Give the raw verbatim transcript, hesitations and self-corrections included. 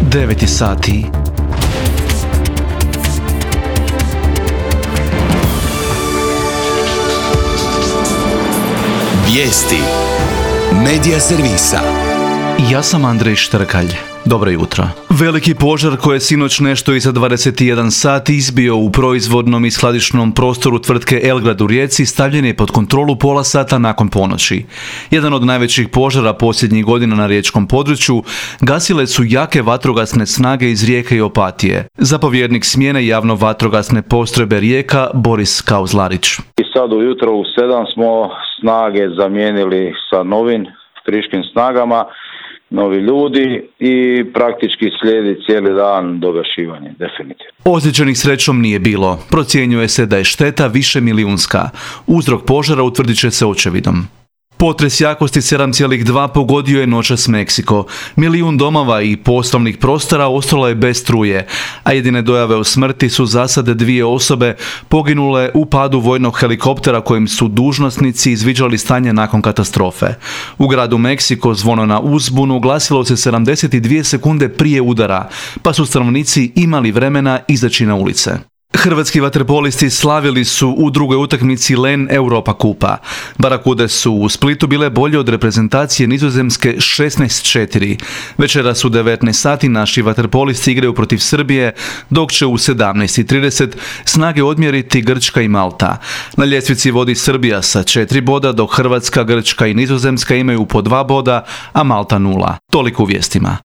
devet sati. Vijesti Medija servisa. Ja sam Andrej Štrkalj. Dobro jutro. Veliki požar koji je sinoć nešto iza dvadeset jedan sat izbio u proizvodnom i skladišnom prostoru tvrtke Elgrad u Rijeci stavljen je pod kontrolu pola sata nakon ponoći. Jedan od najvećih požara posljednjih godina na riječkom području gasile su jake vatrogasne snage iz Rijeke i Opatije. Zapovjednik smjene javno vatrogasne postrojbe Rijeka Boris Kauzlarić. I sad ujutro u sedam smo snage zamijenili sa novim friškim snagama, novi ljudi i praktički slijedi cijeli dan dovršivanje, definitivno. Ozlijeđenih srećom nije bilo. Procjenjuje se da je šteta više milijunska. Uzrok požara utvrdit će se očevidom. Potres jakosti sedam zarez dva pogodio je noćas Meksiko. Milijun domova i poslovnih prostora ostalo je bez struje, a jedine dojave o smrti su zasade dvije osobe poginule u padu vojnog helikoptera kojim su dužnosnici izviđali stanje nakon katastrofe. U gradu Meksiko zvono na uzbunu glasilo se sedamdeset dvije sekunde prije udara, pa su stanovnici imali vremena izaći na ulice. Hrvatski vaterpolisti slavili su u drugoj utakmici LEN Europa kupa. Barakude su u Splitu bile bolje od reprezentacije Nizozemske šesnaest četiri. Večeras u devetnaest sati naši vaterpolisti igraju protiv Srbije, dok će u sedamnaest trideset snage odmjeriti Grčka i Malta. Na ljestvici vodi Srbija sa četiri boda, dok Hrvatska, Grčka i Nizozemska imaju po dva boda, a Malta nula. Toliko u vijestima.